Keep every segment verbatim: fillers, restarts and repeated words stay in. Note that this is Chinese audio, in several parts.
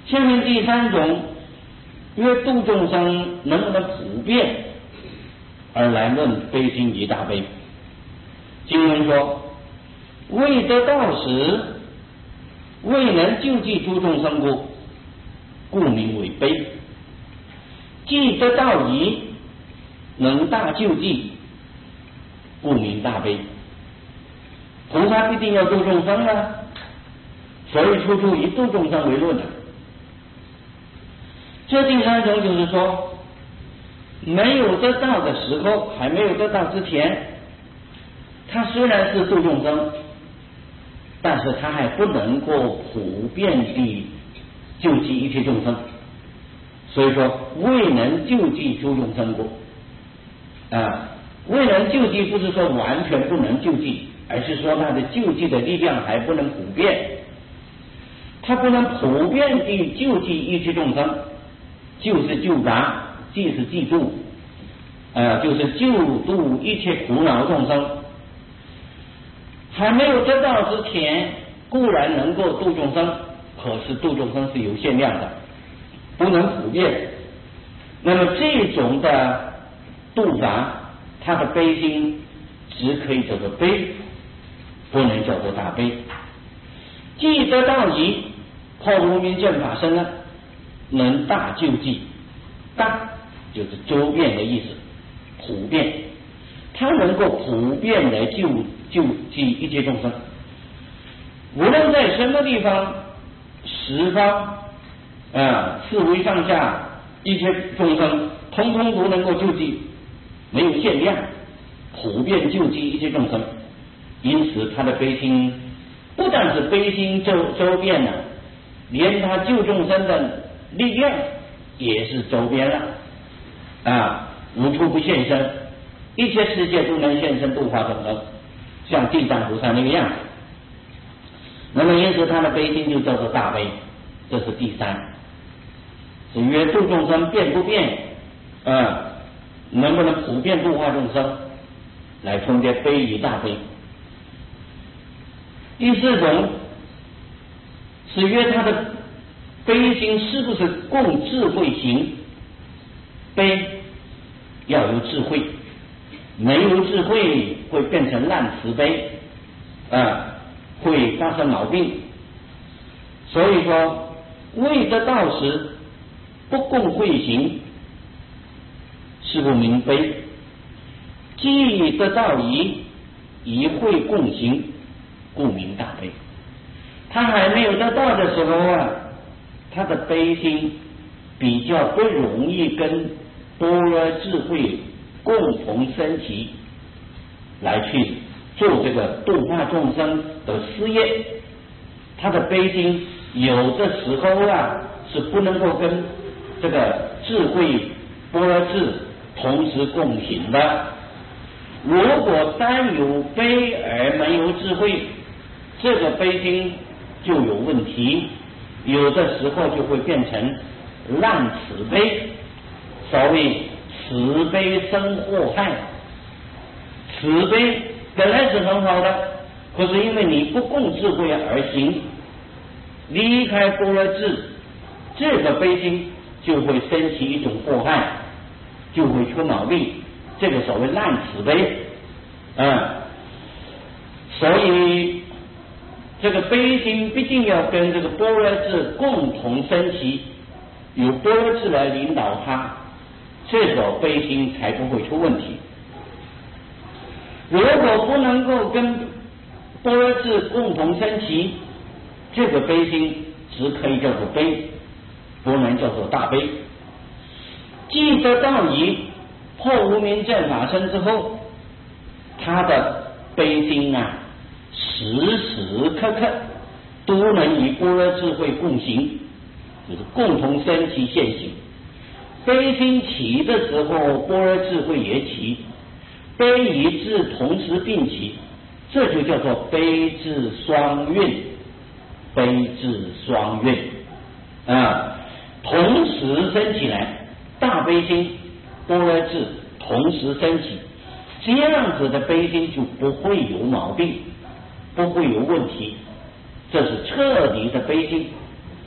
下面第三种，约度众生能不能普遍而来论悲心及大悲。经文说，未得道时，未能救济诸众生故，故名为悲；既得道矣，能大救济，故名大悲。菩萨必定要度众生啊，所以处处以度众生为论的。这第三种就是说，没有得到的时候，还没有得到之前，他虽然是度众生，但是他还不能够普遍地救济一切众生，所以说未能救济诸众生故啊，未能救济不是说完全不能救济，而是说他的救济的力量还不能普遍，他不能普遍地救济一切众生，救是救拔，济是济度，呃，就是救度一切苦恼众生。还没有得到之前，固然能够度众生，可是度众生是有限量的，不能普遍。那么这种的度法，他的悲心只可以叫做悲，不能叫做大悲。既得道矣，破无明正法身呢，能大救济。大就是周遍的意思，普遍，他能够普遍来救救济一切众生，无论在什么地方、十方啊、四维上下，一切众生通通都能够救济，没有限量，普遍救济一切众生。因此他的悲心不但是悲心周周遍了，连他救众生的力量也是周边了啊，无处不现身，一切世界都能现身度化众生，像地藏菩萨那个样子。那么因此他的悲心就叫做大悲，这是第三。至于度众生变不变啊，能不能普遍度化众生，来分别悲与大悲。第四种是约他的悲心是不是共智慧行，悲要有智慧，没有智慧会变成烂慈悲啊，会发生毛病。所以说未得道时不共慧行，是不明悲；既得道矣，以慧共行，故名大悲。他还没有得到的时候啊，他的悲心比较不容易跟般若智慧共同升起，来去做这个度化众生的事业。他的悲心有的时候啊是不能够跟这个智慧般若智同时共行的。如果单有悲而没有智慧，这个悲心就有问题，有的时候就会变成烂慈悲。所谓慈悲生祸害，慈悲本来是很好的，可是因为你不共智慧而行，离开般若智，这个悲心就会升起一种祸害，就会出毛病，这个所谓烂慈悲啊。所以这个悲心必定要跟这个般若智共同升起，由般若智来领导它，这个悲心才不会出问题。如果不能够跟般若智共同升起，这个悲心只可以叫做悲，不能叫做大悲。既得道矣，破无明正法身之后，他的悲心啊时时刻刻都能与般若智慧共行，就是共同升起现行。悲心起的时候，般若智慧也起，悲与智同时并起，这就叫做悲智双运，悲智双运啊，同时升起来，大悲心、般若智同时升起，这样子的悲心就不会有毛病，不会有问题，这是彻底的悲心。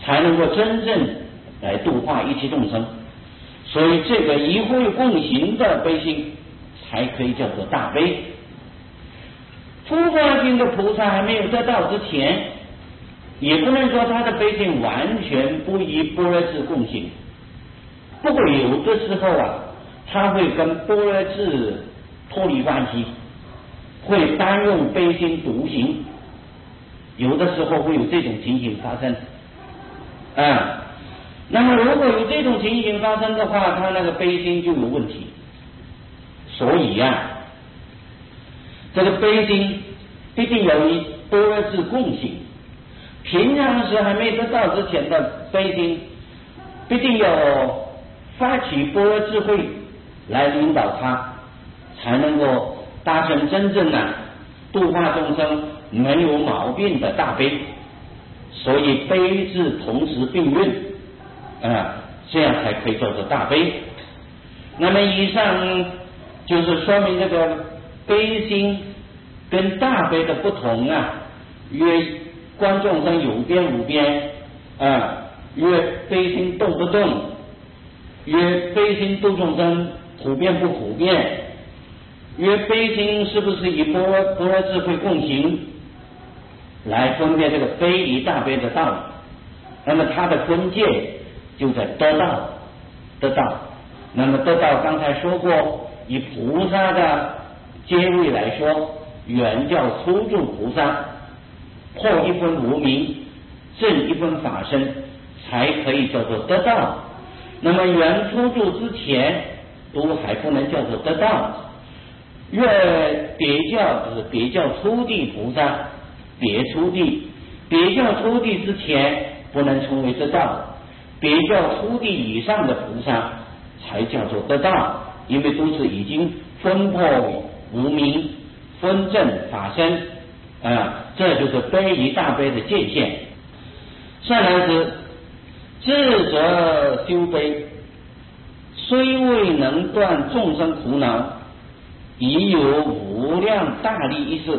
才能够真正来度化一切众生。所以这个一会共行的悲心才可以叫做大悲。初发心的菩萨还没有得到之前，也不能说他的悲心完全不与般若智共行，不过有的时候啊，他会跟般若智脱离关系，会单用悲心独行，有的时候会有这种情形发生啊。那么如果有这种情形发生的话，他那个悲心就有问题。所以呀、啊，这个悲心必定有与般若智共行。平常时还没得到之前的悲心，必定有发起般若智慧来领导他，才能够达成真正的度化众生没有毛病的大悲。所以悲智同时并运啊，这样才可以叫做大悲。那么以上就是说明这个悲心跟大悲的不同啊，约观众生有边无边啊，约悲心动不动，约悲心度众生普遍不普遍，约悲心是不是以般若般若智慧共行，来分辨这个悲与大悲的道理。那么它的分界就在得道，得道。那么得道刚才说过，以菩萨的阶位来说，原叫初住菩萨，破一分无明，证一分法身，才可以叫做得道。那么原初住之前都还不能叫做得道，越别教就是别教初地菩萨，别初地，别教初地之前不能称为得道，别教初地以上的菩萨才叫做得道，因为都是已经分破无明，分证法身啊，这就是悲与大悲的界限。善男子，智者修悲，虽未能断众生苦恼，已有无量大利益事。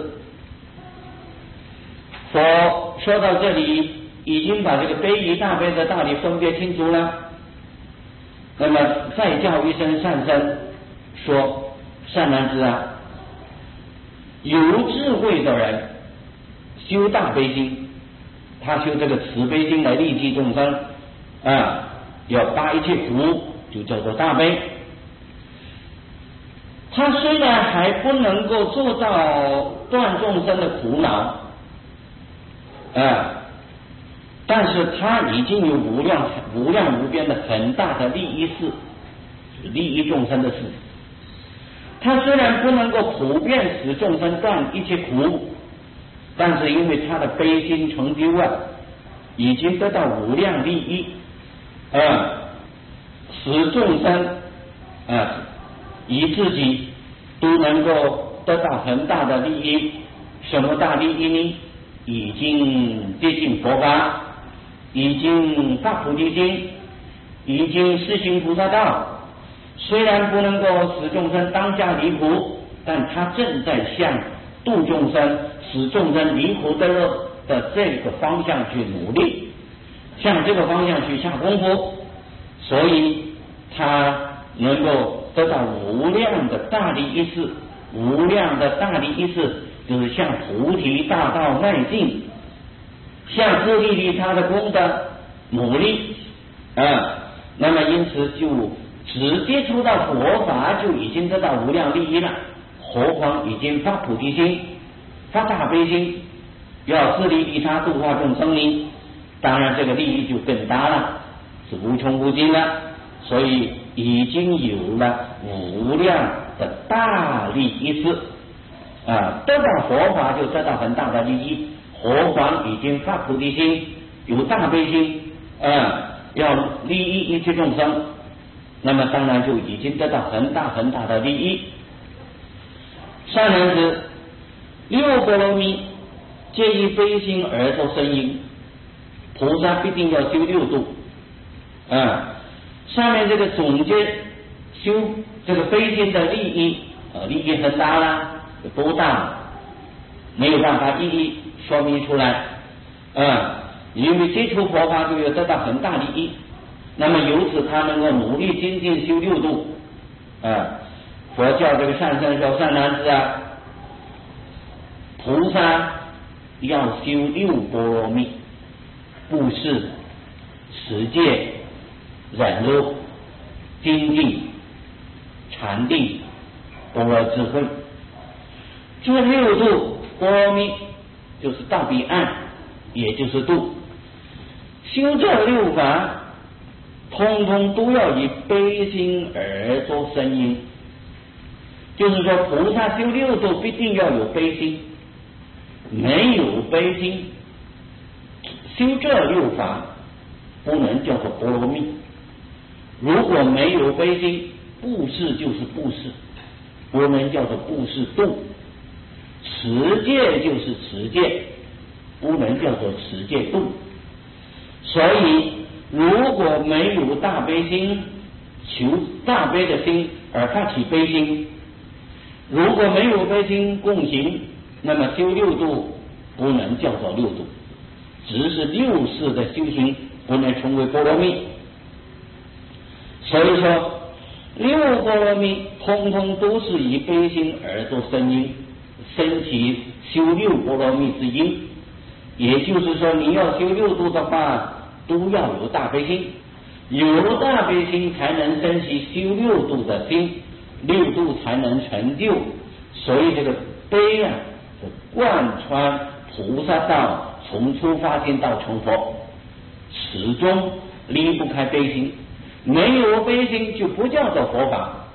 佛说到这里，已经把这个悲与大悲的道理分别清楚了。那么再叫一声善生，说善男子啊，有智慧的人修大悲心，他修这个慈悲心来利济众生啊，要拔一切苦，就叫做大悲。他虽然还不能够做到断众生的苦恼啊，但是他已经有无量无量无边的很大的利益事，利益众生的事。他虽然不能够普遍使众生断一切苦，但是因为他的悲心成就啊，已经得到无量利益啊，使众生啊以自己都能够得到很大的利益。什么大利益呢？已经接近佛法，已经发菩提心，已经实行菩萨道。虽然不能够使众生当下离苦，但他正在向度众生、使众生离苦得乐的这个方向去努力，向这个方向去下功夫，所以他能够得到无量的大利益事。无量的大利益事就是向菩提大道迈进，向自利利他的功德努力啊。那么因此就只接触到佛法就已经得到无量利益了，何况已经发菩提心、发大悲心，要自利利他度化众生呢？当然这个利益就更大了，是无穷无尽了。所以已经有了无量的大利益事啊，得到佛法就得到很大的利益，何况已经发菩提心，有大悲心啊，要利益一切众生，那么当然就已经得到很大很大的利益。善男子，六波罗蜜皆以悲心而受生因，菩萨必定要修六度啊。上面这个总结修这个悲心的利益啊，利益很大啦，有多大没有办法一一说明出来啊。 因为接触佛法就要得到很大利益，那么由此他能够努力精进修六度啊。佛教这个善生说善男子啊，菩萨要修六波罗蜜，布施、持戒、忍辱、精进、禅定、般若智慧。这六度波罗蜜就是到彼岸，也就是度。修这六法，通通都要以悲心而作身因。就是说，菩萨修六度必定要有悲心，没有悲心，修这六法不能叫做波罗蜜。如果没有悲心，布施就是布施，不能叫做布施度；持戒就是持戒，不能叫做持戒度。所以，如果没有大悲心，求大悲的心而发起悲心，如果没有悲心共行，那么修六度不能叫做六度，只是六世的修行，不能成为波罗蜜。所以说，六波罗蜜通通都是以悲心而作身因，升起修六波罗蜜之因。也就是说，你要修六度的话，都要有大悲心，有大悲心才能升起修六度的心，六度才能成就。所以这个悲啊，是贯穿菩萨道，从出发心到成佛，始终离不开悲心。没有悲心就不叫做佛法。